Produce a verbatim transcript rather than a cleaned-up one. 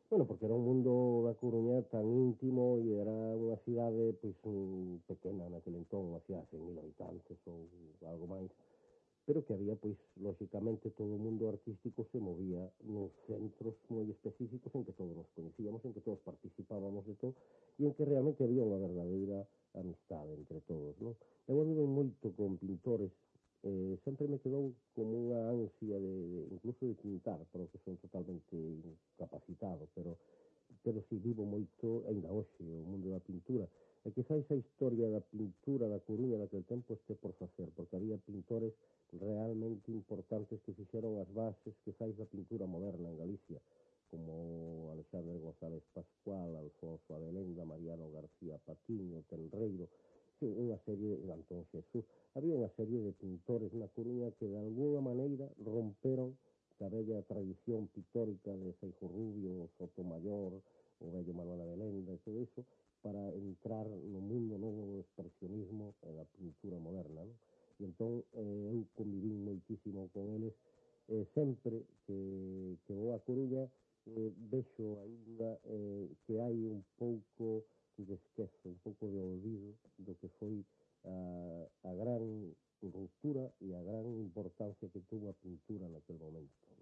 Bueno, porque era un mundo da Coruña tan íntimo e era unha cidade pois un, pequena naquele entón, unha cidade de cen mil habitantes ou algo máis, pero que había, pois, lóxicamente, todo o mundo artístico se movía nos centros moi específicos en que todos nos coñecíamos, en que todos participábamos de todo, e en que realmente había unha verdadeira amistade entre todos, non? Eu anduve moito con pintores, eh, sempre me quedou como unha ansia de, de incluso de pintar, pero que son totalmente incapacitado, pero pero si vivo moito, ainda hoxe, o mundo da pintura. E quizás a historia da pintura da Coruña daquele tempo este por facer, porque había pintores realmente importantes que fixeron as bases quizás da pintura moderna en Galicia, como Alexandre González Pascual, Alfonso Abelenda, Mariano García Patiño, Tenreiro, sí, unha serie de Antón Xesús. Había unha serie de pintores na Coruña que de alguna maneira romperon a bella tradición pictórica de Seijo Rubio, Sotomayor, o vello Manuel Abelenda e todo iso, para entrar no mundo novo do expresionismo e da pintura moderna, non? E entón eh, eu convivín moitísimo con eles, eh, sempre que, que vou a Coruña eh, vexo ainda eh, que hai un pouco de esquezo, un pouco de olvido do que foi a, a gran ruptura e a gran importancia que tuvo a pintura naquele momento.